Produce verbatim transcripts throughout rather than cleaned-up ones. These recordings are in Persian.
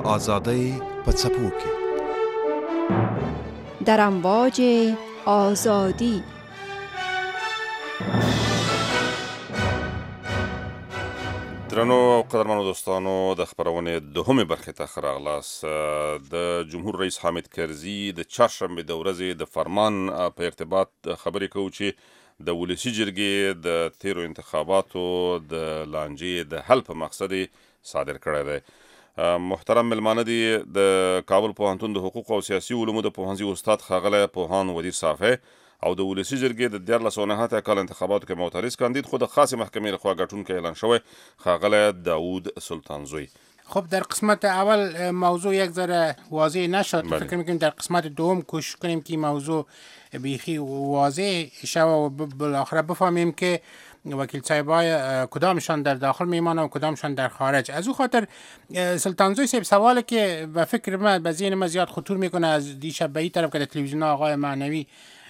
آزادی پڅپوکي در امواج آزادی. درنو او قدرمنو دوستانو د خبرونه دوهمه برخه ته خراغلاس د جمهور رئیس حامد کرزي د چهارشنبه د ورځې د فرمان په ارتباط خبرې کوي چې د ولسی جرګې د تیرو انتخاباتو د لانجې د حل په مقصد صادر کړی دی. محترم ملمانه دي د کابل پوهنتون د حقوق او سیاسي علومو د پوهنځي استاد ښاغلی پوهان ودیر صافی او د ولسی جرګې د دیارلس او نهه کال انتخاباتو کې معترض کاندید خو د خاصې محکمې لخوا ګټونکی اعلان شوی ښاغلی داود سلطانزوی. خب در قسمت اول موضوع یک ذره واضح نشد. بله. فکر میکنیم در قسمت دوم کوشش کنیم که موضوع بیخی واضح شود و بالاخره بفهمیم که وکیل صاحبای کدامشان در داخل میمانه و کدامشان در خارج. از او خاطر سلطانزوی صاحب سوالی که به فکر من به ذهن من زیاد خطور میکنه از دیشب به این طرف که در تلویزیون آقای معنوی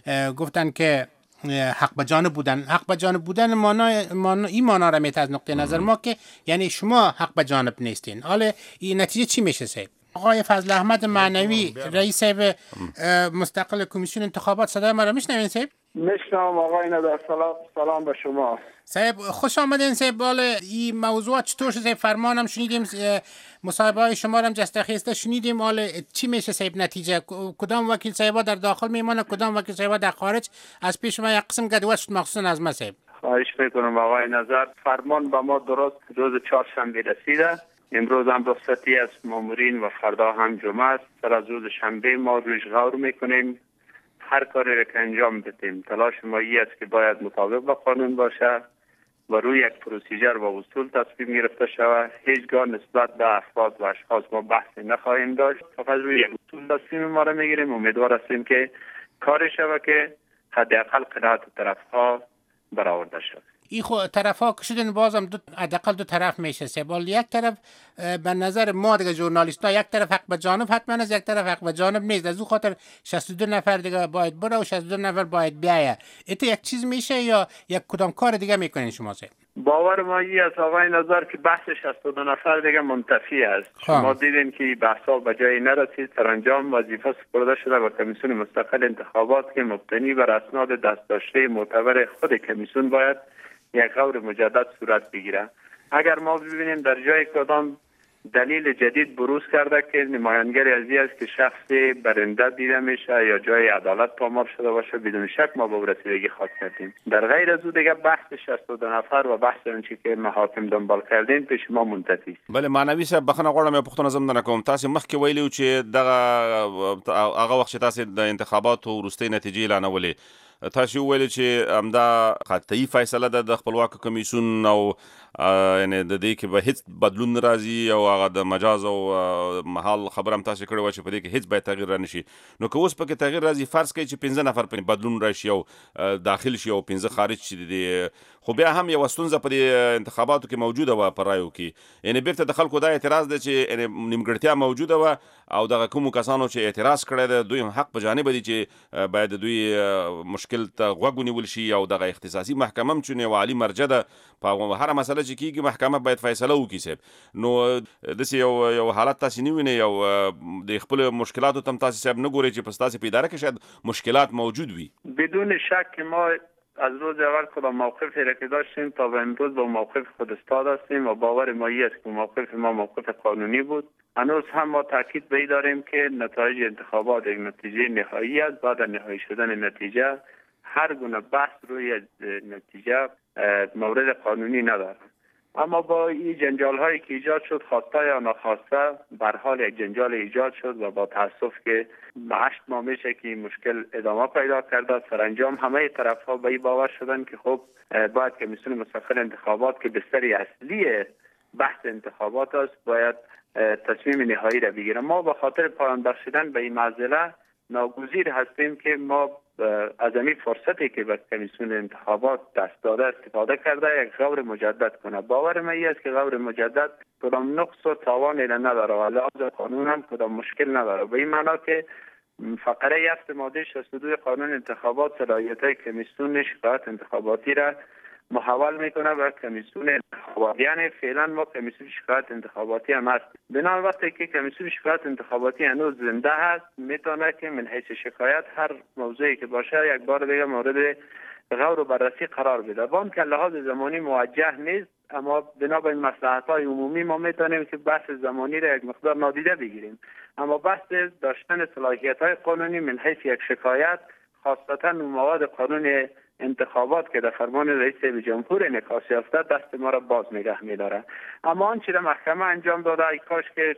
گفتن که حق به جانب بودن. حق به جانب بودن معنای معنی این معنا را میته از نقطه نظر ما که یعنی شما حق به جانب نیستین. حالا این نتیجه چی میشه صاحب؟ آقای فضل احمد معنوی رئیس صاحب مستقل کمیسیون انتخابات، صدای ما را میشنوین صاحب؟ میشنوم آقای ندر. سلام سلام به شما صاحب. خوش آمدین صاحب. بالا این موضوع چطور شد صاحب؟ فرمانم شنیدیم، مصاحبه های شما را هم جستخیسته شنیدیم. حالا چی میشه صاحب نتیجه؟ کدام وکیل صاحبا در داخل میمانه، کدام وکیل صاحبا در خارج؟ از پیش ما یک قسم گدوت شد مخصوصا از ما صاحب. خواهش میکنم آقای نظر. فرمان به ما درست روز چهارشنبه رسیده. امروز هم رخصتی از مامورین و فردا هم جمعه است. سر از روز شنبه ما روش غور میکنیم هر کاری را که انجام بدیم. تلاش ما ای است که باید مطابق با قانون باشه و روی یک پروسیجر و اصول تصمیم گرفته شود. هیچگاه نسبت به افراد و اشخاص ما بحثی نخواهیم داشت. فقط روی یک اصول تصمیم ما را میگیریم. امیدوار هستیم که کاری شود که حداقل قناعت طرفها برآورده شود. این خو طرف ها کشیدن بازم دو حداقل دو طرف میشه سبال. یک طرف به نظر ما دیگه ژورنالیست ها یک طرف حق به جانب حتما است، یک طرف حق به جانب نیست. از اون خاطر شصت و دو نفر دیگه باید بره و شصت و دو نفر باید بیایه. ایت یک چیز میشه یا یک کدام کار دیگه میکنین شما سه؟ باور ما ای از آقای نظر که بحث شصت و دو نفر دیگه منتفی است. ما دیدیم که بحثا به جایی نرسید. سرانجام وظیفه سپرده شده به کمیسیون مستقل انتخابات که مبتنی بر اسناد دستداشته معتبر خود کمیسیون باید یک غور مجدد صورت بگیره. اگر ما ببینیم در جای کدام دلیل جدید بروز کرده که نمایانگری از این است که شخصی برنده دیده میشه یا جای عدالت پامال شده باشه، بدون شک ما به رسیدگی خواهد کردیم. در غیر از او دیگه بحث شصت و دو نفر و بحث اونچه که محاکم دنبال کردین پیش ما منتفی است. بله معنوي صاحب بخنه غواړم یو پوښتنه زم نه کوم. تاسو مخکې ویلو چې دغه هغه وخت چې تاسو د انتخاباتو وروستۍ نتیجې اعلانولې، تاسو ویل چې همدا قطعي فیصله ده د خپلواک کمیسیون او یعنی د دې کې به هیڅ بدلون راځي او هغه د مجاز او محال خبره هم تاسو کړې و چې په دې کې هیڅ باید تغییر رانشي. نو که اوس پکې تغییر راځي، فرض کړئ چې پنځه نفر په بدلون راشي او داخل شي او پنځه خارج شي، دي خو بیا هم یو ستونزه په دې انتخاباتو کې موجوده و په رایو کې. یعنی بیرته د خلکو دا اعتراض دی چې نیمګړتیا موجوده و او دغه کومو کسانو چې اعتراض کړی دی دوی هم حق په جانب دي چې باید دوی مشکل ته غوږ ونیول شي او دغه اختصاصي محکمه هم چې یو عالي مرجع ده په هره مسله چې کیږي محکمه باید فیصله وکړي صاحب. نو داسې یو یو حالت تاسو نه وینئ او د خپل مشکلاتو تم تاسو صاحب نه ګورئ چې په ستاسو په اداره کې شاید مشکلات موجود وي؟ بدون شک ما از روز اول کدام موقفی را که داشتیم تا به امروز با موقف خود استاد هستیم و باور ما ای است که موقف ما موقف قانونی بود. هنوز هم ما تاکید به این داریم که نتایج انتخابات یک نتیجه نهایی است. بعد از نهایی شدن نتیجه هر گونه بحث روی نتیجه مورد قانونی نداره. اما با این جنجال هایی که ایجاد شد، خواسته یا ناخواسته، به هر حال یک جنجال ایجاد شد و با تاسف که به هشت ماه میشه که این مشکل ادامه پیدا کرده. سرانجام همه طرف ها به این باور شدن که خب باید کمیسیون مستقل انتخابات که بستر اصلی بحث انتخابات است باید تصمیم نهایی را بگیره. ما به خاطر پایان بخشیدن به این معضله ناگزیر هستیم که ما از این فرصتی که به کمیسیون انتخابات دست داده استفاده کرده یک غور مجدد کنه. باور من است که غور مجدد کدام نقص و تاوانی نداره و لحاظ قانون هم کدام مشکل نداره. به این معنا که فقره هفت ماده شصت و دو قانون انتخابات صلاحیت کمیسیون شکایت انتخاباتی را محول میکنه به کمیسیون انتخاباتی. یعنی فعلا ما کمیسیون شکایت انتخاباتی هم هست. بنابراین وقتی که کمیسیون شکایت انتخاباتی هنوز زنده هست، میتونه که من حیث شکایت هر موضوعی که باشه یک بار دیگه مورد غور و بررسی قرار بده. با اینکه لحاظ زمانی موجه نیست، اما بنا به این مصلحت‌های عمومی ما میتونیم که بحث زمانی را یک مقدار نادیده بگیریم. اما بحث داشتن صلاحیت‌های قانونی من حیث یک شکایت، خاصتا مواد قانون انتخابات که در فرمان رئیس جمهور انعکاس یافته، دست ما را باز نگه می‌داره. اما آنچه را محکمه انجام داده، ای کاش که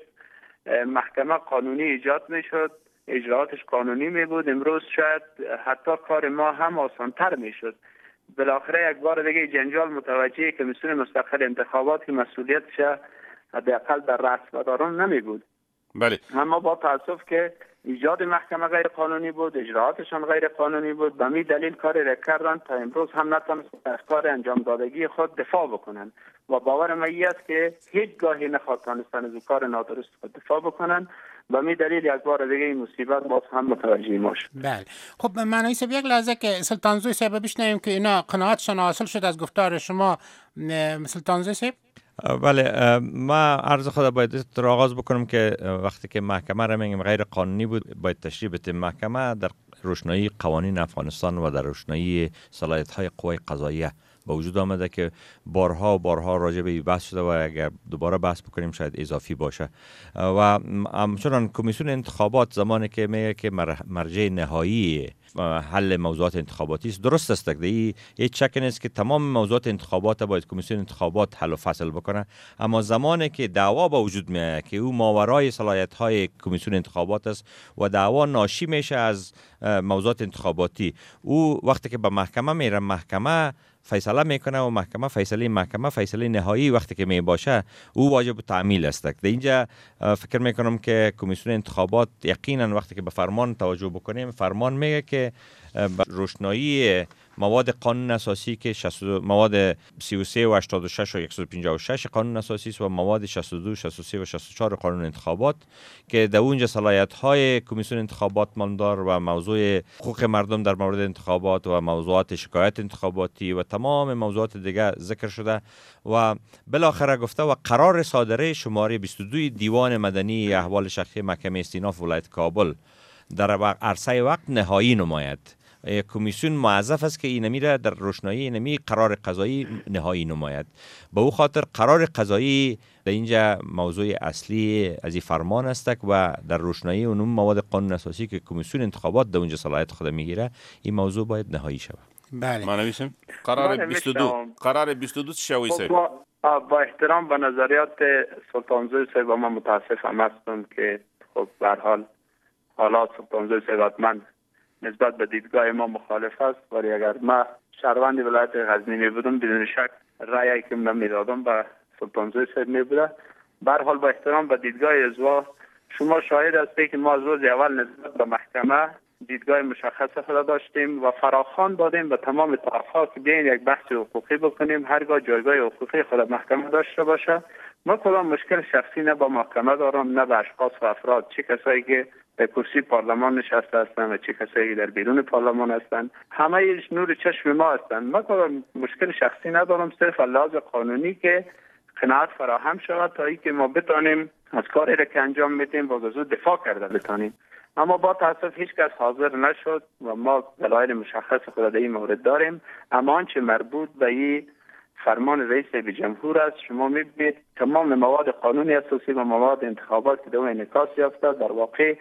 محکمه قانونی ایجاد میشد، اجراعاتش قانونی می بود، امروز شاید حتی کار ما هم آسان‌تر میشد. بالاخره یک بار دیگه جنجال متوجه کمیسیون مستقل انتخابات که مسئولیتش حداقل در رسمداران نمی بود. بله. اما با تاسف که ایجاد محکمه غیر قانونی بود، اجراعاتشان غیر قانونی بود، به می دلیل کاری را کردن تا امروز هم نتونستند از کار انجام دادگی خود دفاع بکنن و باور من است که هیچ گاهی نخواستن از کار نادرست خود دفاع بکنن. و می دلیل یک بار دیگه این مصیبت باز هم متوجه ما شد. بله. خب معنی سب یک لحظه که سلطانزوی صاحب بشنویم که اینا قناعتشان حاصل شد از گفتار شما. سلطانزوی صاحب؟ بله، ما عرض خود باید را آغاز بکنم که وقتی که محکمه را میگیم غیر قانونی بود، باید تشریح بدیم. محکمه در روشنایی قوانین افغانستان و در روشنایی صلاحیت‌های قوای قضاییه با وجود آمده که بارها و بارها راجع به این بحث شده و اگر دوباره بحث بکنیم شاید اضافی باشه. و همچنان کمیسیون انتخابات زمانی که میگه که مرجع نهایی حل موضوعات انتخاباتی است، درست است. دیگه هیچ شک نیست که تمام موضوعات انتخابات باید کمیسیون انتخابات حل و فصل بکنه. اما زمانی که دعوا با وجود میاد که او ماورای صلاحیت‌های کمیسیون انتخابات است و دعوا ناشی میشه از موضوعات انتخاباتی، او وقتی که به محکمه میره، محکمه فیصله میکنه و محکمه فیصله محکمه فیصله نهایی وقتی که می باشه او واجب تعمیل است. در اینجا فکر میکنم که کمیسیون انتخابات یقینا وقتی که به فرمان توجه بکنیم، فرمان میگه که روشنایی مواد قانون اساسی که مواد سی و سه و هشتاد و شش و صد و پنجاه و شش قانون اساسی است و مواد شصت و دو، شصت و سه و شصت و چهار قانون انتخابات که در اونجا صلاحیت‌های کمیسیون انتخابات ماندار و موضوع حقوق مردم در مورد انتخابات و موضوعات شکایت انتخاباتی و تمام موضوعات دیگه ذکر شده و بالاخره گفته و قرار صادره شماره بیست و دو دیوان مدنی احوال شخصی محکمه استیناف ولایت کابل در عرصه وقت نهایی نماید. کمیسیون موظف است که اینمی را در روشنایی اینمی قرار قضایی نهایی نماید. به او خاطر قرار قضایی در اینجا موضوع اصلی از این فرمان است و در روشنایی اون مواد قانون اساسی که کمیسیون انتخابات در اونجا صلاحیت خود میگیره، این موضوع باید نهایی شود. بله. ما نویسیم قرار بیست و دو قرار بیست و دو شوی سه. با احترام به نظریات سلطانزوی صاحب، ما متاسفم هستم که خب به هر حال حالات سلطانزوی صاحب من نسبت به دیدگاه ما مخالف است، ولی اگر ما شهروند ولایت غزنی می بودم بدون شک رأیی که من میدادم به سلطانزوی صاحب می بوده. به هر حال با احترام به دیدگاه ازوا، شما شاهد هستید که ما از روز اول نسبت به محکمه دیدگاه مشخص خود داشتیم و فراخوان دادیم به تمام طرف‌ها که بیاین یک بحث حقوقی بکنیم، هرگاه جایگاه حقوقی خود محکمه داشته باشه. ما کدام مشکل شخصی نه با محکمه دارم نه به اشخاص و افراد، چه کسایی که در کرسی پارلمان نشسته هستند و چه کسایی که در بیرون پارلمان هستند، همه ایش نور چشم ما هستند. ما کدام مشکل شخصی ندارم، صرف لحاظ قانونی که قناعت فراهم شود تا اینکه ما بتانیم از کاری را که انجام میدیم با وضوح دفاع کرده بتانیم. اما با تاسف هیچ کس حاضر نشد و ما دلایل مشخص خود در این مورد داریم. اما آنچه مربوط به این فرمان رئیس جمهور است، شما میبینید تمام مواد قانونی اساسی و مواد انتخابات که در انعکاس یافته در واقع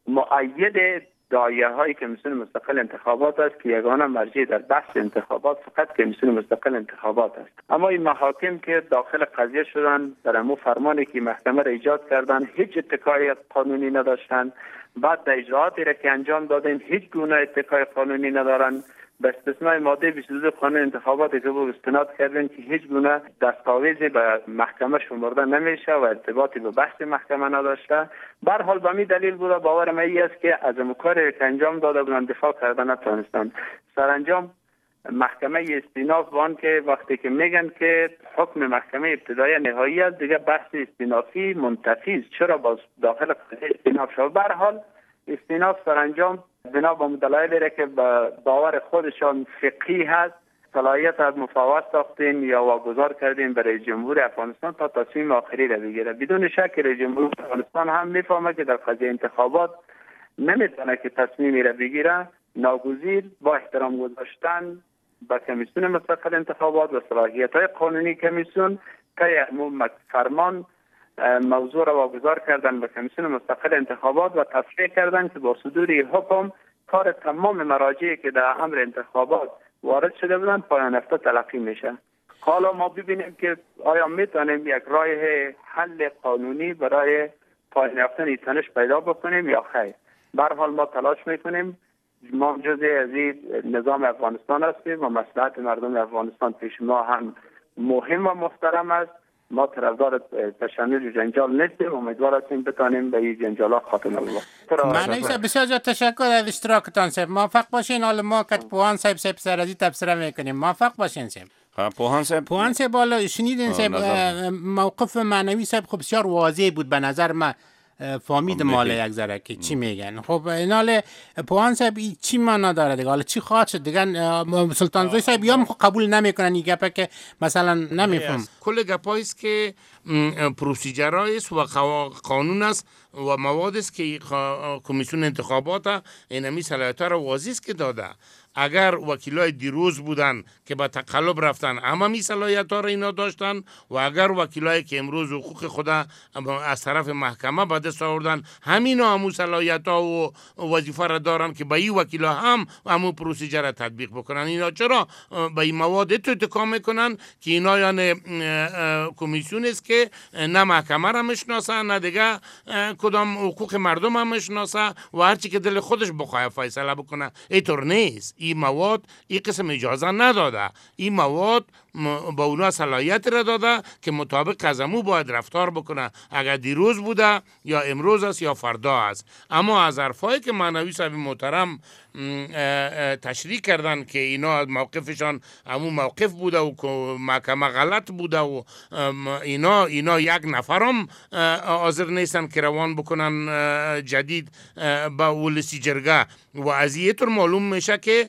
مؤید داعیه های کمیسیون مستقل انتخابات است که یگانه مرجع در بحث انتخابات فقط کمیسیون مستقل انتخابات است. اما این محاکم که داخل قضیه شدن در امو فرمانی که محکمه را ایجاد کردن هیچ اتکای قانونی نداشتند. بعد در اجراعاتی را که انجام دادن هیچ گونه اتکای قانونی ندارن، به استثنای ماده بیست و دو قانون انتخابات که بود استناد کردن که هیچ گونه دستاویزی به محکمه شمرده نمیشه و ارتباطی به بحث محکمه نداشته. به هر حال به می دلیل بود باور من این است که از کاری که انجام داده بودن دفاع کردن نتونستند. سرانجام محکمه استیناف وان که وقتی که میگن که حکم محکمه ابتدایی نهایی است، دیگه بحث استینافی منتفی است. چرا باز داخل قضیه استیناف شد؟ به هر حال استیناف سرانجام بنا به دلایلی که به باور خودشان فقهی هست صلاحیت از مفاوض ساختیم یا واگذار کردیم برای جمهور افغانستان تا تصمیم آخری را بگیره. بدون شک رئیس جمهور افغانستان هم میفهمه که در قضیه انتخابات نمیتونه که تصمیمی را بگیره. ناگزیر با احترام گذاشتن به کمیسیون مستقل انتخابات و صلاحیت‌های قانونی کمیسیون طی فرمان موضوع را واگذار کردن به کمیسیون مستقل انتخابات و تصریح کردن که با صدور حکم کار تمام مراجعی که در امر انتخابات وارد شده بودن پایان یافته تلقی میشه. حالا ما ببینیم که آیا میتونیم یک راه حل قانونی برای پایان یافتن تنش پیدا بکنیم یا خیر. به هر حال ما تلاش میکنیم. ما جزء از نظام افغانستان هستیم و مصلحت مردم افغانستان پیش ما هم مهم و محترم است. ما طرفدار تشنج و جنجال نیستیم و امیدوار هستیم بتانیم به این جنجالات خاتمه بدیم. معنی بسیار زیاد تشکر از اشتراکتان صاحب. موفق باشین. حالا ما کت پوهان صاحب صاحب سرازی تبصره میکنیم. موفق باشین صاحب. پوهان صاحب پوهان صاحب بالا شنیدین صاحب موقف معنوی صاحب خب بسیار واضح بود به نظر من. فهمید مال یک ذره که چی میگن. خب اینال پوهان صاحب چی معنا داره دیگه؟ حالا چی خواهد شد دیگه؟ سلطان زوی صاحب یا قبول نمیکنن این گپه که مثلا نمیفهم کل گپایی است که پروسیجرای است و قانون است و مواد است که کمیسیون انتخابات اینمی صلاحیت‌ها را واضح است که داده. اگر وکیلای دیروز بودن که با تقلب رفتن اما می صلاحیت‌ها را اینا داشتن و اگر وکیلایی که امروز حقوق خود از طرف محکمه به دست آوردن همینا هم صلاحیت‌ها و وظیفه را دارن که به این وکیلا هم همون پروسیجر را تطبیق بکنن. اینا چرا به این مواد اتکا میکنن که اینا یعنی کمیسیون است که نه محکمه را میشناسه نه دیگه کدام حقوق مردم هم میشناسه و هر چی که دل خودش بخواد فیصله بکنه. اینطور نیست. این مواد این قسم اجازه نداده. این مواد با اونا صلاحیت را داده که مطابق از امو باید رفتار بکنه. اگر دیروز بوده یا امروز است یا فردا است. اما از حرفایی که معنوی صاحب محترم تشریح کردن که اینا موقفشان همون موقف بوده و محکمه غلط بوده و اینا اینا یک نفرم حاضر نیستن که روان بکنن جدید با ولسی جرگه و از این طور معلوم میشه که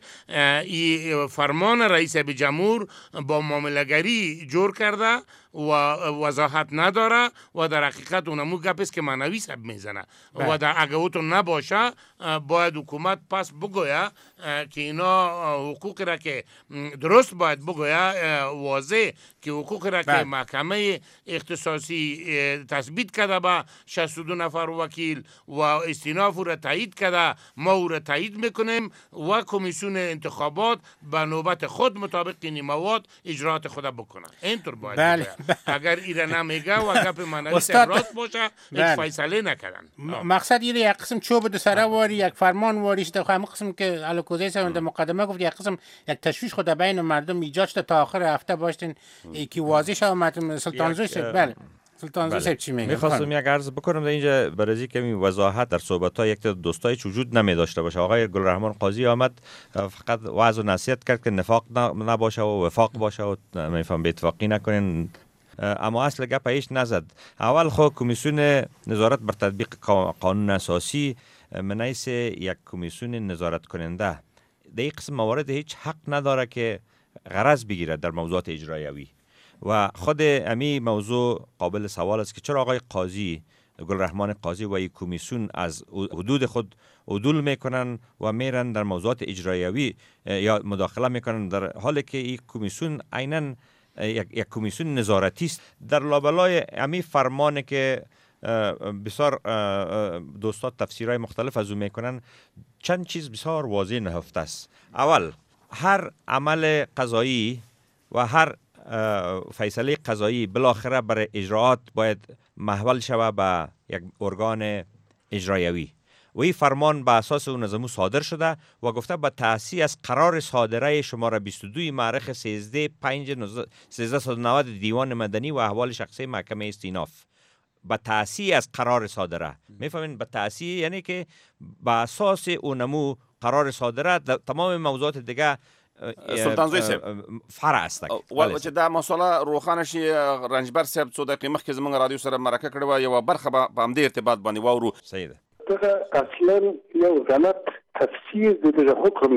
این فرمان رئیس جمهور با معامله‌گری جور کرده و وضاحت نداره و در حقیقت اونمو گپ است که معنوی صاحب میزنه و در اگه او تو نباشه باید حکومت پس بگویه که اینا حقوق را که درست باید بگویه واضح که حقوق را که محکمه اختصاصی تثبیت کرده با شصت و دو نفر وکیل و استیناف را تایید کرده ما او را تایید میکنیم و کمیسیون انتخابات به نوبت خود مطابق این مواد اجرات خود بکنه. اینطور باید بله. اگر ایره نمیگه و گپ معنوی صاحب راست باشه هیچ فیصله نکردن. مقصد ایره یک قسم چوب دو سره واری یک فرمان واریش ده همون قسم که الکوزی صاحب در مقدمه گفت یک قسم یک تشویش خود بین مردم ایجاد شده تا آخر هفته باشین که واضح شد. سلطان زوی صاحب بله سلطان زوی صاحب چی میگه؟ می‌خواستم یک عرض بکنم در اینجا برای که وضاحت در صحبت‌ها یک تا دوستای وجود نمی‌داشته باشه. آقای گلرحمان قاضی آمد فقط وعظ و نصیحت کرد که نفاق نباشه و وفاق باشه و میفهم به اتفاقی نکنین، اما اصل گپ هیچ نزد. اول خو کمیسیون نظارت بر تطبیق قانون اساسی منیس یک کمیسیون نظارت کننده در این قسم موارد هیچ حق نداره که غرض بگیرد در موضوعات اجرایی و خود امی موضوع قابل سوال است که چرا آقای قاضی گلرحمان قاضی و این کمیسیون از حدود خود عدول میکنن و میرن در موضوعات اجرایی یا مداخله میکنن در حالی که این کمیسیون عیناً یک, یک کمیسیون نظارتی است. در لابلای امی فرمانه که بسیار دوستان تفسیرهای مختلف از او میکنن چند چیز بسیار واضح نهفته است. اول هر عمل قضایی و هر فیصله قضایی بالاخره برای اجراعات باید محول شود به یک ارگان اجرایی و این فرمان به اساس اون نظمو صادر شده و گفته به تأسیس از قرار صادره شماره بیست و دو مؤرخ سیزده پنج سیزده و نود دیوان مدنی و احوال شخصی محکمه استیناف به تأسیس از قرار صادره. میفهمین به تأسیس یعنی که به اساس اونمو قرار صادره تمام موضوعات دیگه سلطان زوی صاحب فرع است. و چې دا مسله روښانه شي رنجبر صاحب څو دقیقې مخکې زموږ رادیو سره مرکه کړې وه یوه برخه به په همدې ارتباط باندې واورو. صحیح ده. دغه اصلا یو غلط تفسیر د دغه حکم دی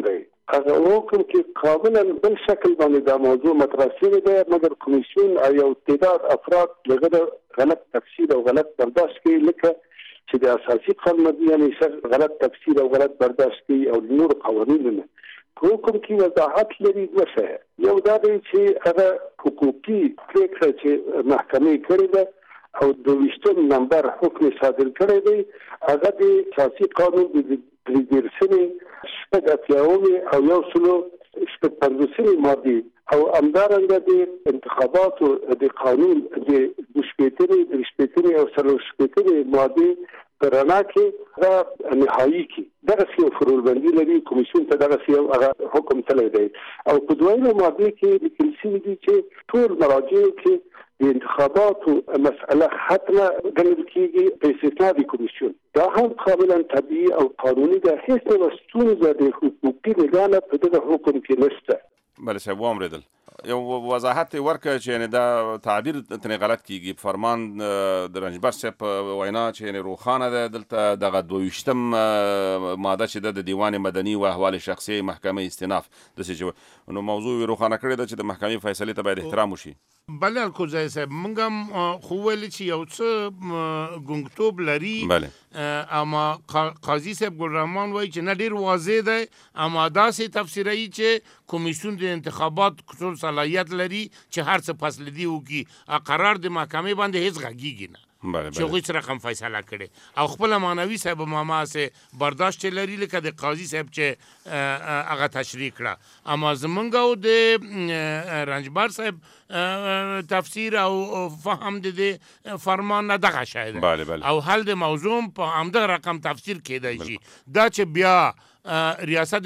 هغه حکم کې کاملا بل شکل باندې د موضوع مطرح شوی دی، مګر کمیسیون او یو تعداد افراد دغه غلط تفسیر او غلط برداشت کوي، لکه چې د اساسي قانون یعنی غلط تفسیر او غلط برداشت کوي او نور قوانینونه. حکم کې وضاحت لري وسه یو دا دی چې هغه حقوقي پریکړه چې محکمې کړې ده او د ویشتم نمبر حکم صادر کړی دی، هغه د اساسي قانون د پریدرسنی شپږ اتیاومې او یو سلو شپږ پنځوسمې مادې او همدارنګه د انتخاباتو د قانون د دوه شپېتمې درې شپېتمې او څلور شپېتمې مادې په رڼا کې دا نهایي کې دغسې یو فروړبندي لري. کمیسیون ته دغسې یو هغه حکم تللی دی او په دویمه مادې کې لیکل شوي دي چې ټول مراجعو کې د انتخاباتو مسئله حتما ګڼل کېږي په استثنا د کمیسیون. دا هم کاملا طبیعي او قانوني ده، هیڅ ډول ستونزه د حقوقي نګاه نه په دغه حکم کې نشته. بله صاحب واورېدل. یو وضاحت ورکړه چې یعنې دا تعبیر ترې غلط کېږي. فرمان د رنجبر صاحب په وینا چې یعنې روښانه ده دلته دغه دوه ویشتم ماده چې ده د دیوان مدني و احوال شخصي محکمې استیناف داسې چې نو موضوع یې روښانه کړې ده چې د محکمې فیصلې ته باید احترام وشي. بله الکوزی صاحب موږ هم خو ویلې چې یو څه ګونګټوب لري. بله اما قاضي صاحب ګلرحمان وایي چې نه ډېر واضح دی، اما داسې تفسیروي چې کمیسیون د انتخابات ټول صلاحیت لري چې هر څه فیصلې وکړي، قرار د محکمې باندې هیڅ غږیږي نه چې هغوی څه رقم فیصله کړې او خپله معنوي صاحب ماما سې برداشت لري لکه د قاضي صاحب چې هغه تشریح کړه. اما زمونږ او د رنجبر صاحب تفسیر او فهم د دې فرمان نه دغه شی دی او حل د موضوع په همدغه رقم تفسیر کېدای شي. دا چې بیا ریاست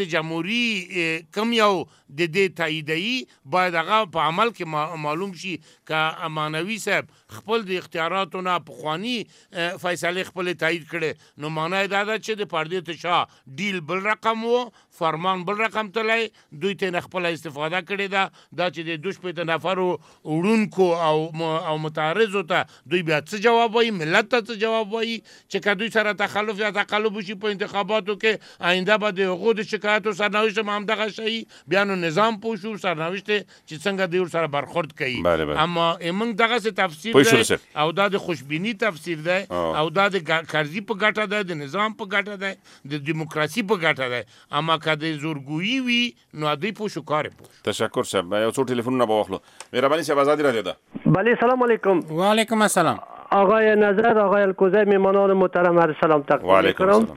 جمهوری کم یو د دې تاییدوي باید هغه په عمل کې معلوم شي که معنوي صاحب خپل د اختیاراتو نه پخواني فیصلې خپلې تایید کړې نو معنی دا ده چې د پردې شاه ډیل بل رقم و، فرمان بل رقم تلی، دوی ته نه خپله استفاده کړې ده. دا چې د دوه شپېته نفرو وړونکو او او متعرضو ته دوی بیا څه جواب وایي، ملت ته څه جواب وایي چې که دوی سره تخلف یا تقلب وشي په انتخاباتو کې آینده به د هغو د شکایتو سرنوشت هم همدغه شي. بیا نو نظام پوه شو سرنوشت چې څنګه دوی ورسره برخورد کوي. اما موږ دغسې تفسیر دی او دا د خوشبیني تفسیر دی او دا د کرزي په ګټه دی، د نظام په ګټه دی، د دیموکراسي په ګټه دی. اما که د زورګویي وي نو دوی پوه شو کار یې پوه شو. تشکر صاحب. یو څو ټلیفونونه به واخلو. مهرباني صاحب آزادي رادیو ده. بله سلام علیکم. و علیکم السلام. آقای نظر، آقای الکوزی، میهمانان محترم عرض سلام تقدیم می‌کنم.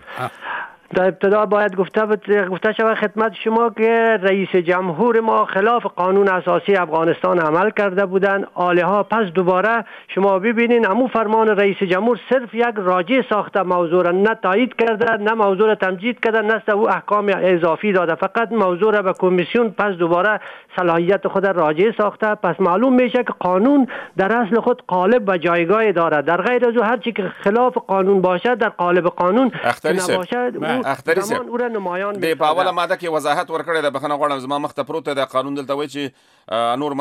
در ابتدا باید گفته گفته شود خدمت شما که رئیس جمهور ما خلاف قانون اساسی افغانستان عمل کرده بودند. آلها پس دوباره شما ببینین همون فرمان رئیس جمهور صرف یک راجع ساخته، موضوع را نه تایید کرده نه موضوع را تمجید کرده نه او احکام اضافی داده، فقط موضوع را به کمیسیون پس دوباره صلاحیت خود راجع ساخته. پس معلوم میشه که قانون در اصل خود قالب و جایگاه دارد. در غیر از او هر چی که خلاف قانون باشد در قالب قانون نباشد اختری صاحب د په اوله ماده کې وضاحت ورکړی ده. بخښنه غواړم زما مخ ته پروت دی قانون، دلته وایي چې نور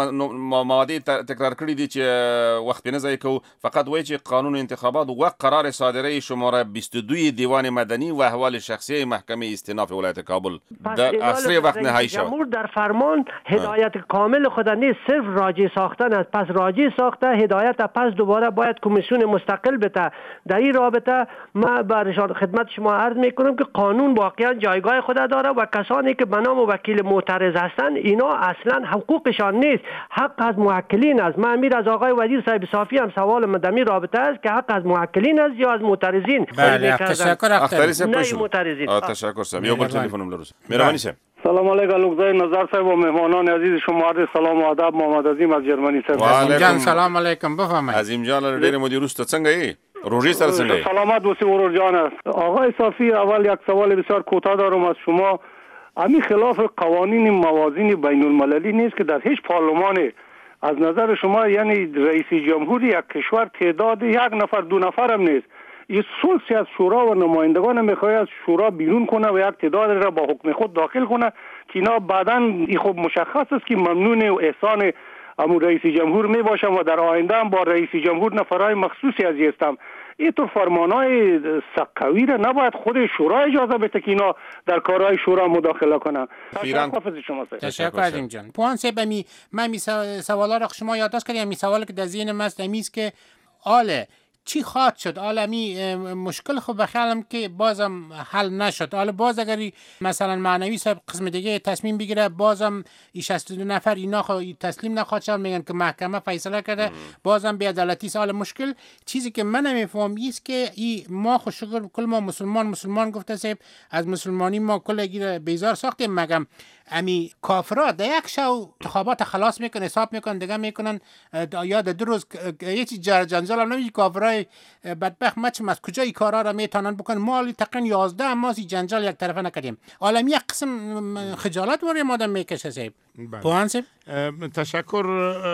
موادې تکرار کړي دي چې وخت نه ضایع کوو. فقط وایي چې قانون انتخابات و قرار صادره شماره بیست و دو دیوان مدنی و احوال شخصی محکمه استیناف ولایت کابل در عصر وقت نهایی شد. جمهور در فرمان هدایت کامل خود نیست، صرف راجع ساختن است. پس راجع ساخته هدایت پس دوباره باید کمیسیون مستقل بده. در این رابطه ما برشان خدمت شما عرض میکنم که قانون واقعا جایگاه خود داره و کسانی که به نام وکیل معترض هستند اینا اصلا حقوقشان نیست، حق از موکلین است. من امیر از آقای وزیر صاحب صافی هم سوال مدمی رابطه است که حق از موکلین است یا از معترضین. بله تشکر اختری صاحب. نه معترضین. تشکر صاحب. یو بل تلفنم لرو. مهربانی صاحب. سلام علیکم لوگزای نظر صاحب و مهمانان عزیز شما عرض سلام و ادب. محمد عظیم از جرمنی صاحب. عظیم جان سلام علیکم. بفرمایید. عظیم جان ډېر مو دي روسته څنګه یې؟ روژی سره څنګه؟ سلامت اوسئ ورور جان است. آقای صافی اول یک سوال بسیار کوتاه دارم از شما. امی خلاف قوانین موازین بین المللی نیست که در هیچ پارلمان از نظر شما یعنی رئیس جمهور یک کشور تعداد یک نفر دو نفر هم نیست، این ثلثی از شورا و نمایندگان میخواد از شورا بیرون کنه و یک تعداد را با حکم خود داخل کنه که اینا بعداً این خب مشخص است که ممنون و احسان امو رئیس جمهور می باشم و در آینده هم با رئیس جمهور نفرای مخصوصی از هستم. اینطور فرمانهای قوی را نباید خود شورا اجازه بده که اینا در کارهای شورا مداخله کنن. تشکر شما. تشکر عظیم جان. پوان صاحب می من می سوالا را شما یادداشت کردیم. می سوالی که در ذهنم است امیز که آله چی خواهد شد؟ عالمی مشکل خب بخیالم که بازم حل نشد. حالا باز اگر مثلا معنوی صاحب قسم دیگه تصمیم بگیره بازم این شصت و دو نفر اینا خواهد تسلیم نخواهد شد، میگن که محکمه فیصله کرده بازم بی‌عدالتی است. حالا مشکل چیزی که من نمیفهم است که این ما خوشگل کل ما مسلمان مسلمان گفته صاحب از مسلمانی ما کل گیر بیزار ساختیم، مگم امی کافرها در یک شو انتخابات خلاص میکنن حساب میکنن دیگه میکنن یا در دو روز یه چیز جنجال هم نمیشه. کافرهای بدبخت مچم از کجا این کارا را میتونن بکنن؟ مالی تقریبا یازده ماه جنجال یک طرفه نکردیم. عالمی یک قسم خجالت وری مادم میکشه صاحب. پوان صاحب تشکر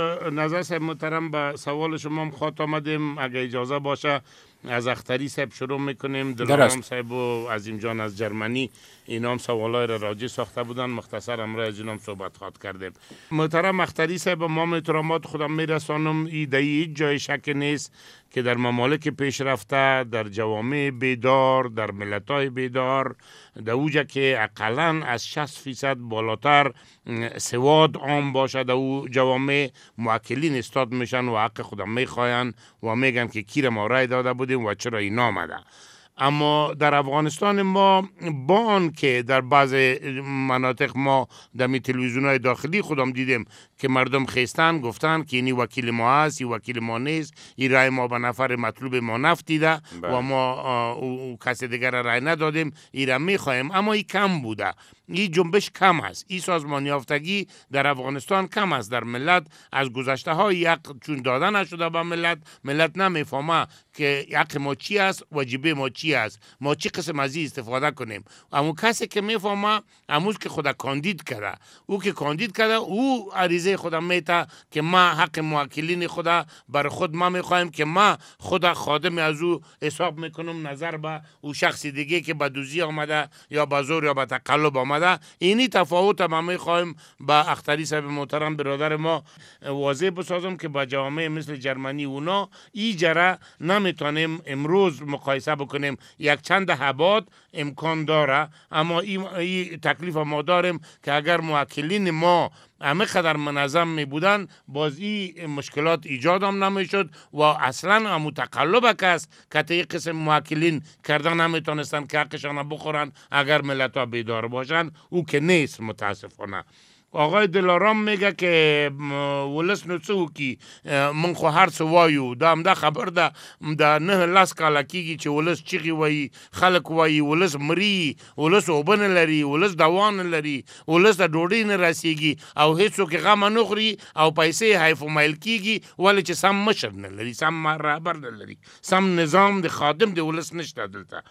نظر صاحب محترم. به سوال شما هم خواهد آمدیم. اگه اجازه باشه از اختری صاحب شروع میکنیم. دلارام صاحب و عظیم جان از جرمنی اینا هم سوالای را راجع ساخته بودن، مختصر امروز از اینا هم صحبت خواد کردیم. محترم اختری صاحب، ما احترامات خودم میرسانم. ای در هیچ جای شک نیست که در ممالک پیشرفته، در جوامع بیدار، در ملت‌های بیدار، در اوجا که اقلاً از شصت فیصد بالاتر سواد عام باشه، در او جوامع موکلین استاد میشن و حق خودم میخواین و میگن که کی را ما رای داده بودیم و چرا این آمده. اما در افغانستان ما با آن که در بعض مناطق ما در می تلویزیون های داخلی خودم دیدیم که مردم خیستن گفتن که اینی وکیل ما هست، این وکیل ما نیست، این رای ما به نفر مطلوب ما نفت دیده و ما او, او کسی دیگر رای ندادیم، این را می خواهیم. اما این کم بوده، این جنبش کم است، این سازمان یافتگی در افغانستان کم است. در ملت از گذشته های یک چون داده نشده به ملت، ملت نمیفهمه که حق ما چی است، واجبه ما چی است، ما چی قسم از این استفاده کنیم. اما کسی که میفهمه اموز که خدا کاندید کرده، او که کاندید کرده او عریضه خدا میته که ما حق موکلین خدا بر خود ما میخوایم که ما خدا خادم از او حساب میکنم نظر به او شخص دیگه که به دوزی آمده یا به زور یا به تقلب آمده. اینی تفاوت ما میخوایم با اختری صاحب محترم برادر ما واضح بسازم که با جامعه مثل جرمنی اونا ای جره نمیتونیم امروز مقایسه بکنیم. یک چند حبات امکان داره، اما این ای تکلیف ما داریم که اگر موکلین ما همه قدر منظم می بودن باز این مشکلات ایجاد هم نمی شد و اصلا همون تقلب کس که تا یک قسم موکلین کردن نمیتونستن که حقشان بخورن اگر ملت ها بیدار باشن، او که نیست متاسفانه. آقای دلارام میگه که ولس نوڅه کی من خو هر څه وایو، دا همدا خبر ده دا نه لاس کاله کیږي چې ولس چیغي وایي، خلک وایي ولس مري، ولس اوبه نه لري، ولس دوا نه لري، ولس د ډوډۍ نه رسیږي او هیڅوک غم نه خوري او پیسې حیف مایل کیږي ولې چې سم مشر نه لري، سم رهبر نه لري، سم نظام د خادم د ولس نشته دلته.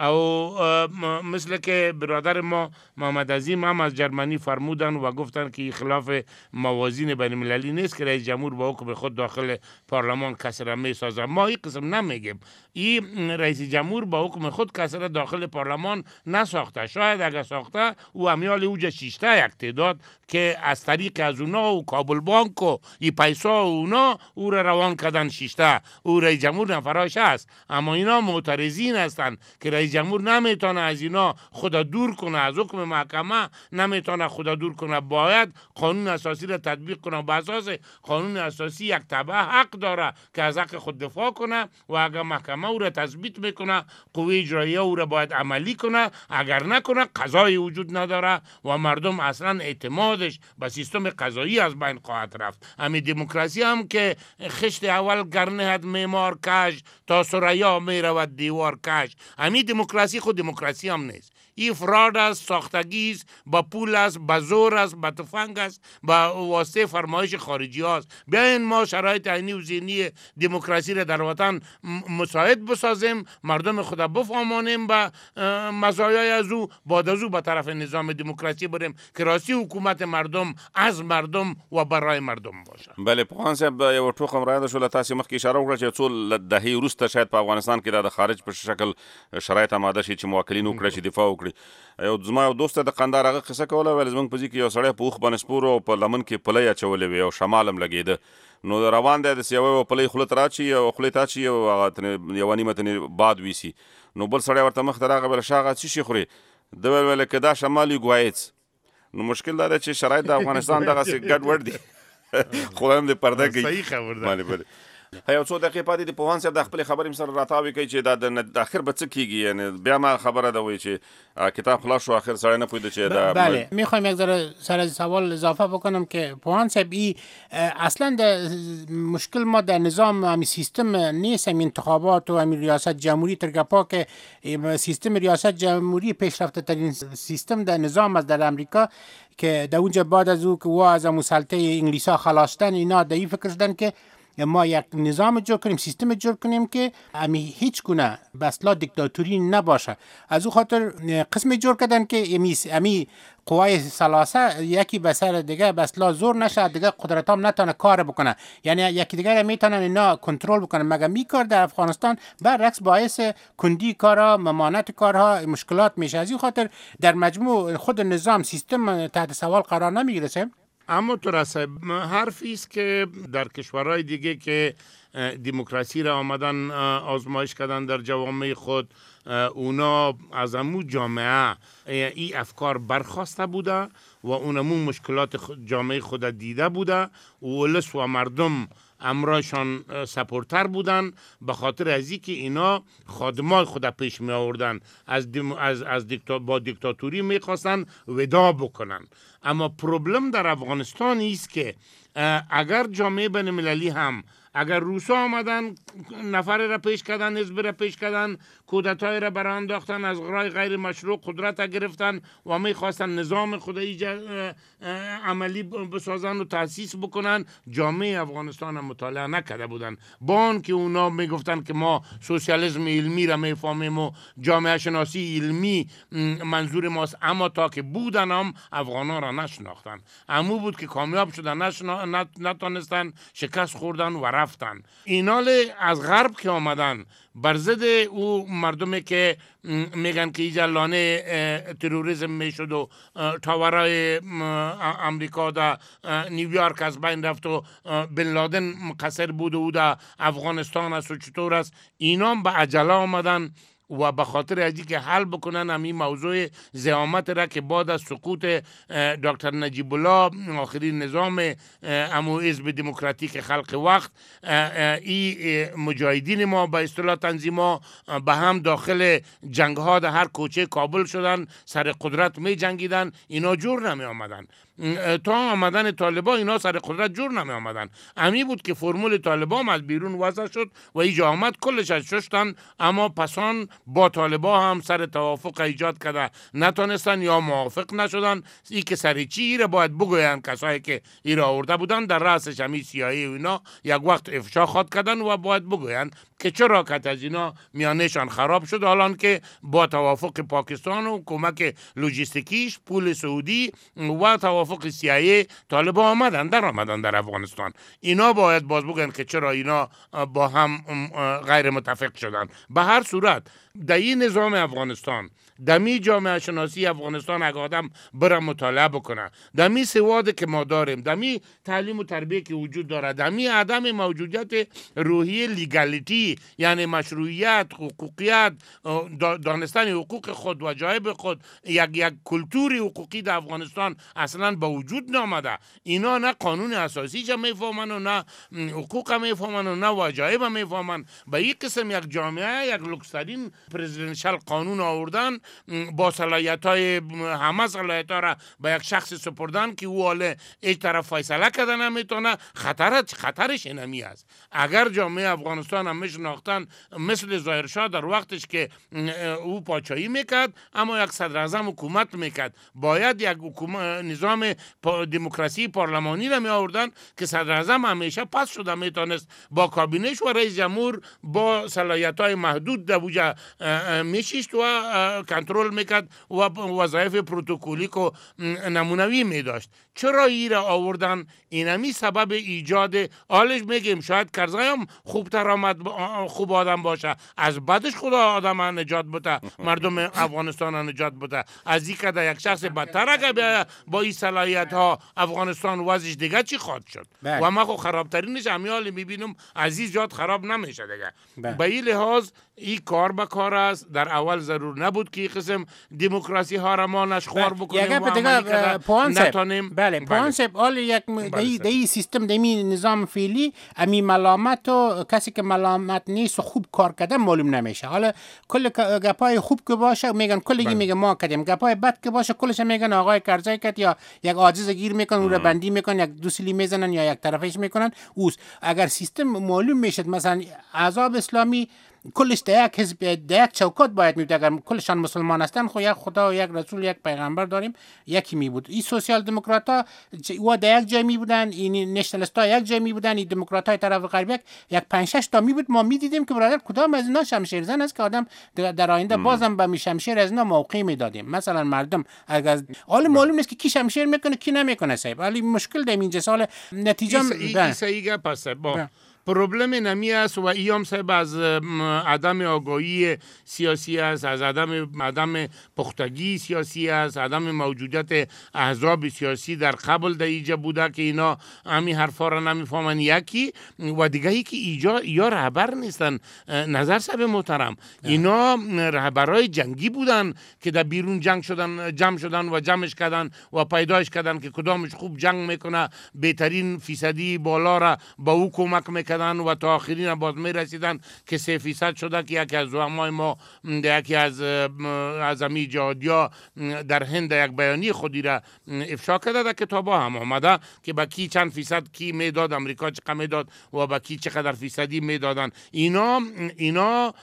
او مثل که برادر ما محمد عظیم هم از جرمنی فرمودن و گفتن که خلاف موازین بین المللی نیست که رئیس جمهور با حکم خود داخل پارلمان کسی را می سازه. ما این قسم نمیگیم. این رئیس جمهور با حکم خود کسی را داخل پارلمان نساخته. شاید اگر ساخته او امیال اوجه شیشته یک تعداد که از طریق از اونا و کابل بانک و این پیسا و اونا او را روان کردن شیشته. او رئیس جمهور نفراش هست، اما اینا معترضین هستند که رئیس جمهور نمیتونه از اینا خدا دور کنه، از حکم محکمه نمیتونه خدا دور کنه، باید قانون اساسی را تطبیق کنه. به اساس قانون اساسی یک تبع حق داره که از حق خود دفاع کنه و اگر محکمه او را تثبیت میکنه قوه اجراییه او را باید عملی کنه، اگر نکنه قضایی وجود نداره و مردم اصلا اعتمادش به سیستم قضایی از بین خواهد رفت. همین دموکراسی هم که خشت اول گرنهد معمار کش تا سریا میرود دیوار کش، همین دموکراسی خود دموکراسی هم نیست. این فراد است، ساختگی است، با پول است، با زور است، با تفنگ است، با واسطه فرمایش خارجی است. بیاین ما شرایط عینی و ذهنی دموکراسی را در وطن مساعد بسازیم، مردم خدا بفهمانیم با مزایای از او، بعد از او به طرف نظام دموکراسی بریم که راستی حکومت مردم از مردم و برای مردم باشه. بله پوهان صاحب یو ټوخم را ده شو تاسو مخکې اشاره وکړه چې څو دهې وروسته شاید په افغانستان کې د خارج په شکل شرایط آماده شي چې موکلین وکړي چې دفاع وکړي. یو زما یو دوست د قندهار هغه قصه کوله، ویل زموږ په ځای کې یو سړی په اوښ باندې سپور او په لمن کې پلی اچولې وې او شمال هم لګېده. نو روان دی د سیوي په لې خلت راچی او خلت راچی او هغه یو نیمه تنی باد ویسی نو بل سړی ورته مخ ته راغی بل شاغه څه شي خوري د ویل کې دا شمالي ګوایц نو مشکل دا چې شرایط د افغانستان دغه سي ګډ ور دي خو هم د پرده کوي صحیح خبر ده یو څو دقیقې پاتې دي پوهان صاحب د خپل خبرې سره راتاوي کوي چې دا د اخر به څه کیږي یعنی بیا ما خبره ده وای چې کتاب خلاص شو اخر سره نه پوهیده چې دا بله میخوایم یک ذره سر از سوال اضافه بکنم که پوهان صاحب ای اصلا مشکل ما در نظام همین سیستم نیست، همین انتخابات و همین ریاست جمهوری ترگپا که سیستم ریاست جمهوری پیشرفته ترین سیستم در نظام از در امریکا که در اونجا بعد از او که وا از مسلطه انگلیسا خلاصتن اینا در این فکر شدن که ما یک نظام جور کنیم، سیستم جور کنیم که امی هیچ گونه بسلا دیکتاتوری نباشه. از او خاطر قسم جور کردن که امی امی قوای ثلاثه یکی به سر دیگه بسلا زور نشه، دیگه قدرت هم نتونه کار بکنه، یعنی یکی دیگه میتونن اینا کنترل بکنه. مگر می کار در افغانستان برعکس باعث کندی کارها، ممانعت کارها، مشکلات میشه. از این خاطر در مجموع خود نظام سیستم تحت سوال قرار نمیگیره. اما تو رسه حرفی است که در کشورهای دیگه که دموکراسی را آمدن آزمایش کردن در جوامع خود، اونا از امو جامعه این افکار برخواسته بوده و اونمو مشکلات جامعه خود دیده بوده و ولس و مردم امرایشان سپورتر بودن به خاطر از اینکه اینا خادمای خود پیش می آوردن، از دم از از دیکتا با دیکتاتوری میخواستن ودا بکنن. اما پروبلم در افغانستان است که اگر جامعه بین المللی هم اگر روسا آمدن نفر را پیش کردن، حزب را پیش کردن، کودتای را برای انداختن، از رای غیر مشروع قدرت را گرفتن و میخواستن نظام خودی عملی بسازن و تأسیس بکنن، جامعه افغانستان هم مطالعه نکرده بودن. با آن که اونا میگفتن که ما سوسیالیسم علمی را میفهمیم و جامعه شناسی علمی منظور ماست، اما تا که بودن هم افغانا را نشناختن. امو بود که کامیاب شدن، نشنا... نتانستن، شکست خوردن و رفتن. اینا از غرب که آمدن بر ضد او مردمی که میگن که اینجا لانه تروریسم میشد و تاورای امریکا در نیویورک از بین رفت و بن لادن مقصر بود و در افغانستان است و چطور است، اینا به عجله آمدن و به خاطر ازی که حل بکنن همین موضوع زعامت را که بعد از سقوط دکتر نجیب الله آخرین نظام امو حزب دموکراتیک خلق وقت، این مجاهدین ما به اصطلاح تنظیما به هم داخل جنگ ها در هر کوچه کابل شدن، سر قدرت می جنگیدن، اینا جور نمی آمدن. تا آمدن طالبان اینا سر قدرت جور نمی آمدن. امی بود که فرمول طالبان از بیرون وضع شد و اینجا آمد کلش از ششتن، اما پسان با طالبان هم سر توافق ایجاد کرده نتونستن یا موافق نشدن. ای که سر چی ایره باید بگوین کسایی که ایره آورده بودن در رأسش همی سیاهی و اینا یک وقت افشا خواد کردن و باید بگوین که چرا کت از اینا میانشان خراب شد، حالان که با توافق پاکستان و کمک لوجستیکیش پول سعودی و توافق سیاهی طالبان آمدن در آمدن در افغانستان. اینا باید باز بگن که چرا اینا با هم غیر متفق شدن. به هر صورت در این نظام افغانستان، دمی جامعه شناسی افغانستان اگه آدم بره مطالعه بکنه، دمی سواد که ما داریم، دمی تعلیم و تربیه که وجود داره، دمی عدم موجودیت روحی لیگالیتی یعنی مشروعیت، حقوقیت، دانستن حقوق خود و جایب خود، یک یک کلتوری حقوقی در افغانستان اصلا به وجود نامده. اینا نه قانون اساسی جا میفهمن و نه حقوق میفهمن و نه واجایب میفهمن. به این قسم یک جامعه یک لوکسترین پرزیدنشال قانون آوردن، با صلاحیت های همه صلاحیت ها را به یک شخص سپردن که او حاله ایچ طرف فیصله کردن نمیتونه. خطرش خطرش اینمی است. اگر جامعه افغانستان هم میشناختن مثل ظاهرشاه در وقتش که او پاچایی میکرد اما یک صدر اعظم حکومت میکرد، باید یک حکومت نظام دموکراسی پارلمانی را می آوردن که صدر اعظم همیشه پس شده میتونست با کابینش و رئیس جمهور با صلاحیت های محدود در بوجه میشیشت و کنترل میکرد و وظایف پروتکولی کو نمونوی میداشت. چرا این را آوردن؟ اینمی سبب ایجاد آلش میگیم شاید کرزای هم خوبتر آمد خوب آدم باشه، از بعدش خدا آدم نجات بده، مردم افغانستان نجات بده. از این که یک شخص بدتر اگه با این صلاحیت ها افغانستان وضعش دیگه چی خواهد شد؟ و ما خو خرابترینش امیال میبینم عزیز جات خراب نمیشه دیگه. به این لحاظ این کار به کار است. در اول ضرور نبود که این قسم دموکراسی ها را ما نشخوار بکنیم و عملی نتانیم. بله پوانسب آل یک دی دی سیستم دمی نظام فعلی امی ملامت و کسی که ملامت نیست و خوب کار کرده معلوم نمیشه. حالا کل گپای خوب که باشه میگن کلگی میگه ما کردیم، گپای بد که باشه کلش میگن آقای کرزی کرد یا یک عاجز گیر میکنن او را بندی میکنن، یک دوسلی میزنن یا یک طرفش میکنن. اوس اگر سیستم معلوم میشد مثلا احزاب اسلامی کلش در یک حزب در یک چوکات باید می بود. اگر کلشان مسلمان هستن خو یک خدا و یک رسول یک پیغمبر داریم یکی می بود. این سوسیال دموکرات ها و در یک جای می بودن، این نشنالیست ها یک جای می بودن، این دموکرات های طرف غرب یک یک پنج شش تا می بود. ما می دیدیم که برادر کدام از اینا شمشیر زن است که آدم در آینده بازم به می شمشیر از اینا موقع می دادیم. مثلا مردم اگر حال معلوم نیست که کی شمشیر میکنه کی نمیکنه صاحب، ولی مشکل در اینجا سال نتیجه ایسا پس با پروبلم نمی است و ایام صاحب از عدم آگاهی سیاسی است، از عدم عدم پختگی سیاسی است، عدم موجودیت احزاب سیاسی در قبل در ایجا بوده که اینا همین حرفا را نمیفهمن. یکی و دیگه‌ای که ایجا یا رهبر نیستن. نظر صاحب محترم اینا رهبرای جنگی بودن که در بیرون جنگ شدن، جمع شدن و جمعش کردن و پیدایش کردن که کدامش خوب جنگ میکنه، بهترین فیصدی بالا را با او کمک میکنه و تا آخرین باز می رسیدن که سه فیصد شده که یکی از زعمای ما یکی از اعظمی جهادیا در هند یک بیانیه خودی را افشا کرده در کتابا هم آمده که با کی چند فیصد کی میداد، امریکا چقدر میداد و با کی چقدر فیصدی میدادن. اینا اینا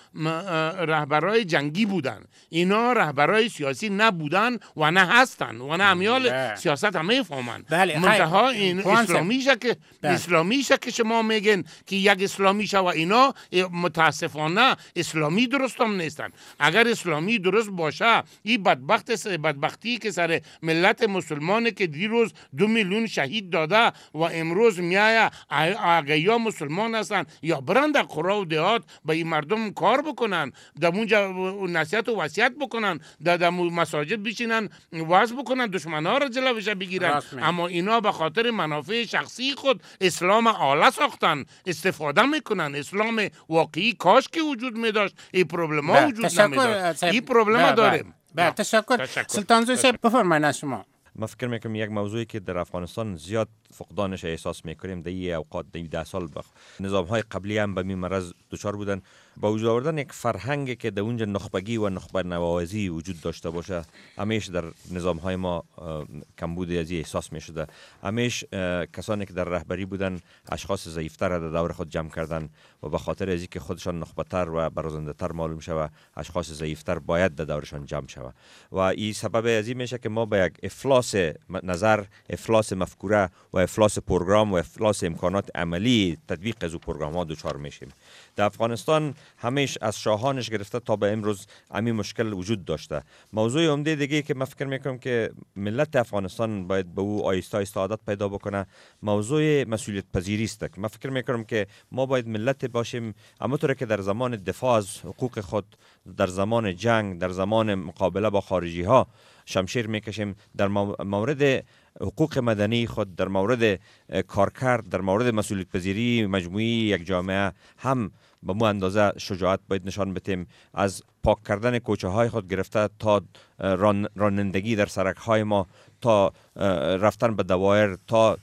رهبرای جنگی بودن، اینا رهبرای سیاسی نبودن و نه هستن و نه امیال سیاست هم میفهمن. منتها این اسلامیشه که اسلامیشه که شما میگن که یک اسلامی شو و اینا متاسفانه اسلامی درست هم نیستن. اگر اسلامی درست باشه این بدبخت بدبختی که سر ملت مسلمانه که دیروز دو میلیون شهید داده و امروز میایه اگه یا مسلمان هستن یا برند در قرا و دهات به این مردم کار بکنن، در اونجا نصیحت و وصیت بکنن، در مساجد بشینن وعظ بکنن، دشمنا را جلوش بگیرن. اما اینا به خاطر منافع شخصی خود اسلام آله ساختن، استفاده میکنن. اسلام واقعی کاش که وجود میداشت این پروبلم ها وجود نمیداشت. این پروبلم داریم. بله تشکر. سلطان زوی صاحب بفرمایید از شما. ما فکر میکنم یک موضوعی که در افغانستان زیاد فقدانش احساس میکنیم در این اوقات در ده سال بخ نظام های قبلی هم به می مرض دچار بودن. با وجود آوردن یک فرهنگی که در اونجا نخبگی و نخبه نوازی وجود داشته باشه، همیشه در نظام های ما کمبود از این احساس می شده. همیشه کسانی که در رهبری بودن اشخاص ضعیفتر را در دور خود جمع کردن و به خاطر از اینکه خودشان نخبه تر و برازنده تر معلوم شوه اشخاص ضعیفتر باید در دورشان جمع شوه و این سبب از این میشه که ما به یک افلاس نظر، افلاس مفکوره و افلاس پروگرام و افلاس امکانات عملی تطبیق از او پروگرام ها دچار میشیم. در افغانستان همیشه از شاهانش گرفته تا به امروز همین مشکل وجود داشته. موضوع عمده دیگه که من فکر میکنم که ملت افغانستان باید به او آیسته آیسته عادت پیدا بکنه موضوع مسئولیت پذیری است. من فکر میکنم که ما باید ملت باشیم همونطور که در زمان دفاع از حقوق خود، در زمان جنگ، در زمان مقابله با خارجی ها شمشیر میکشیم، در مورد حقوق مدنی خود، در مورد کارکرد، در مورد مسئولیت پذیری مجموعی یک جامعه هم به مو اندازه شجاعت باید نشان بدیم. از پاک کردن کوچه های خود گرفته تا ران رانندگی در سرک های ما، تا رفتن به دوائر، تا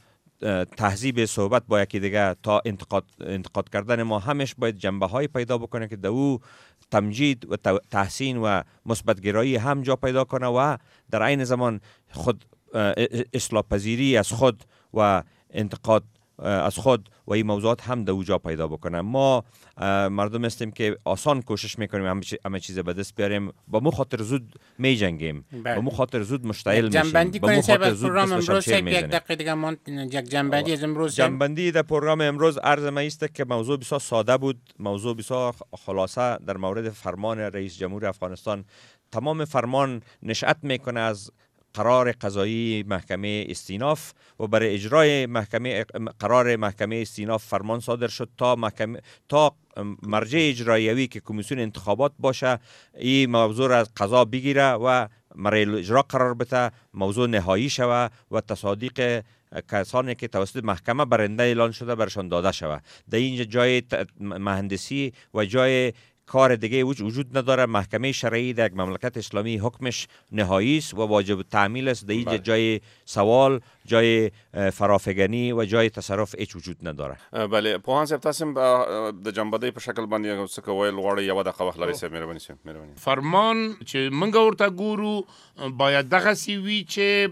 تهذیب صحبت با یکی دیگه، تا انتقاد انتقاد کردن ما، همش باید جنبه های پیدا بکنه که دو تمجید و تحسین و مثبت‌گرایی هم جا پیدا کنه و در عین زمان خود اصلاح پذیری از خود و انتقاد از خود و این موضوعات هم در اوجا پیدا بکنه. ما مردم هستیم که آسان کوشش میکنیم همه چیز به دست بیاریم، با مو خاطر زود می جنگیم، با مو خاطر زود مشتعل میشیم، جنبندی با مو خاطر زود پروگرام امروز یک دقیقه دیگه من یک جنبندی از امروز جنبندی در پروگرام امروز عرض ما است که موضوع بسیار ساده بود، موضوع بسیار خلاصه در مورد فرمان رئیس جمهور افغانستان. تمام فرمان نشأت میکنه از قرار قضایی محکمه استیناف و برای اجرای محکمه قرار محکمه استیناف فرمان صادر شد تا محکمه تا مرجع اجرایوی که کمیسیون انتخابات باشه این موضوع را از قضا بگیره و مرحله اجرا قرار بده، موضوع نهایی شوه و تصادیق کسانی که توسط محکمه برنده اعلان شده برشان داده شوه. در اینجا جای مهندسی و جای کار دیگه وجود نداره. محکمه شرعی در یک مملکت اسلامی حکمش نهایی است و واجب تعمیل است. در اینجا جای سوال، جای فرافگنی و جای تصرف هیچ وجود نداره. بله پوهان صاحب تاسو د جنبدې په شکل باندې څه کول غواړئ یو دقیقه وخت لرئ صاحب مهرباني صاحب مهرباني. فرمان چې موږ ورته ګورو باید دغه سی وی چې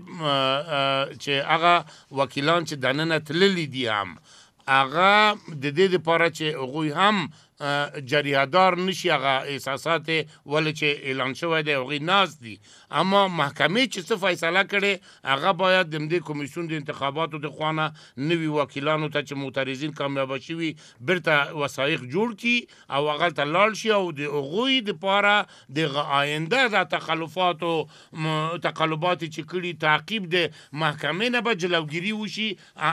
چې هغه وکیلان چې دننه تللی دي هم هغه د دې لپاره چې هغوی هم جریادار نشي هغه احساسات ولې چې اعلان شوی دی هغوی ناست دي، اما محکمې چې څه فیصله کړې هغه باید د دې کمیسیون د انتخاباتو د خوا نه نوي وکیلانو ته چې معترضین کامیابه شوي بیرته وثایق جوړ کړي او هغلته لاړ شي او د هغوی دپاره د آینده د تخلفاتو تقلبات چې کړي تعقیب د محکمې نه به جلوګیري وشي،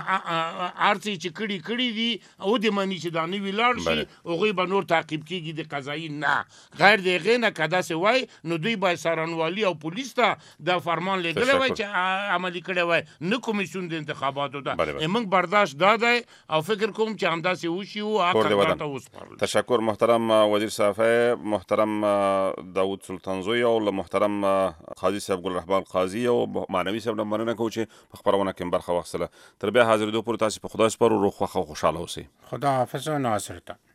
هر څه چې کړي کړي دي او د مني چې دا نوي لاړ شي هغوی به نور تعقیب کیږي د قضایي نه غیر د هغې نه که داسې وای نو دوی باید څارنوالي او پولیس ته د فرمان لیږلی وای چې عملي کړی وای نه کمیسیون د انتخاباتو ته. موږ برداشت دا دی او فکر کوم چې همداسې وشي و حق ته وسپارل. تشکر محترم وزیر صافی، محترم داود سلطانزوی او له محترم قاضي صاحب ګلرحمان قاضي او معنوي صاحب نه مننه کوو چې په خپرونه کې برخه واخیستله. تر بیا حاضرېدو پورې تاسو په خدای سپارو، روغ خوښ او خوشحاله اوسئ. خدا حافظ و ناصرتان.